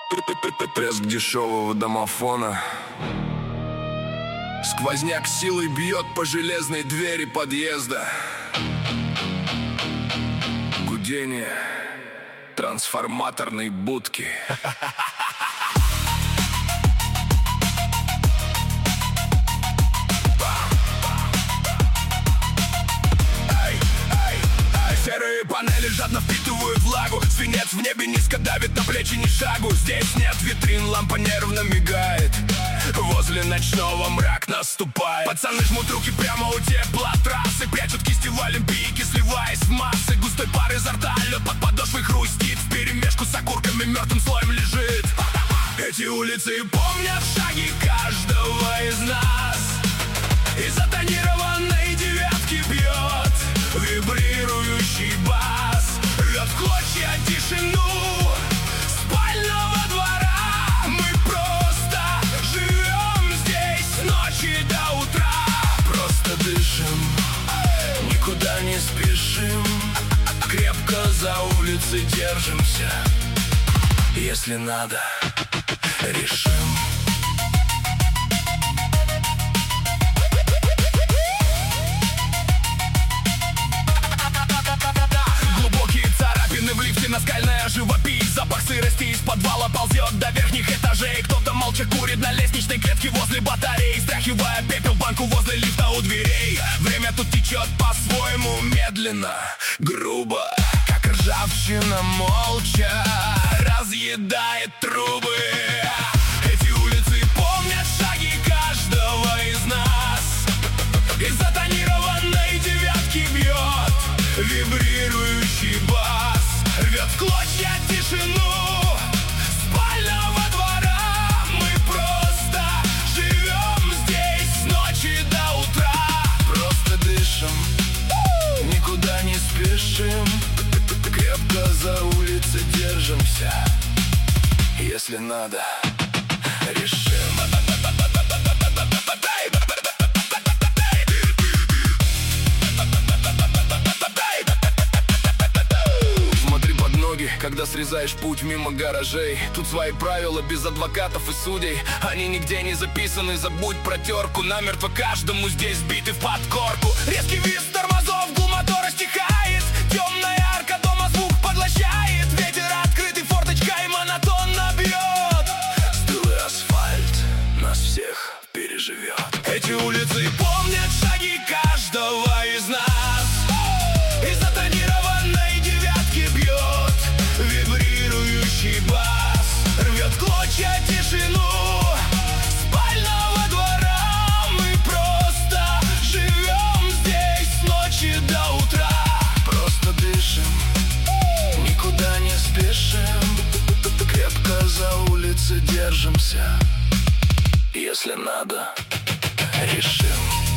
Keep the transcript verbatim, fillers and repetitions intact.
Треск дешевого домофона. Сквозняк силой бьет по железной двери подъезда. Гудение трансформаторной будки. Серые панели жадно впитывают влагу. Свинец в небе низко давит на плечи ни шагу. Здесь нет витрин, лампа нервно мигает. Возле ночного мрак наступает. Пацаны жмут руки прямо у теплотрассы. Прячут кисти в олимпийке, сливаясь в массы. Густой пар изо рта, лед под подошвой хрустит. Вперемешку с окурками мертвым слоем лежит. Эти улицы помнят шаги каждого из нас. Из затонированной девятки бьет вибрирующий бас, рвет в клочья тишину спального двора. Мы просто живем здесь с ночи до утра. Просто дышим, никуда не спешим, крепко за улицы держимся. Если надо, решим. Наскальная живопись, запах сырости из подвала ползет до верхних этажей. Кто-то молча курит на лестничной клетке возле батареи, стряхивая пепел банку возле лифта у дверей. Время тут течет по-своему медленно, грубо, как ржавчина молча разъедает трубы. Эти улицы помнят шаги каждого из нас. Из затонированной девятки бьет вибрирующий бас, рвет в клочья тишину спального двора. Мы просто живем здесь с ночи до утра. Просто дышим, никуда не спешим, крепко за улицы держимся. Если надо, решим. Когда срезаешь путь мимо гаражей, тут свои правила без адвокатов и судей. Они нигде не записаны, забудь про терку. Намертво каждому здесь биты в подкорку. Резкий визг тормозов, гул мотора стихает. Темная арка дома звук поглощает. Ветер открытый форточкой монотонно бьет. Стылый асфальт нас всех переживет. Эти улицы помнят шаги каждого из нас. Из затонированной девятки бьет вибрирующий бас, рвет в клочья тишину спального двора. Мы просто живем здесь с ночи до утра. Просто дышим, никуда не спешим, крепко за улицы держимся. Если надо, решим.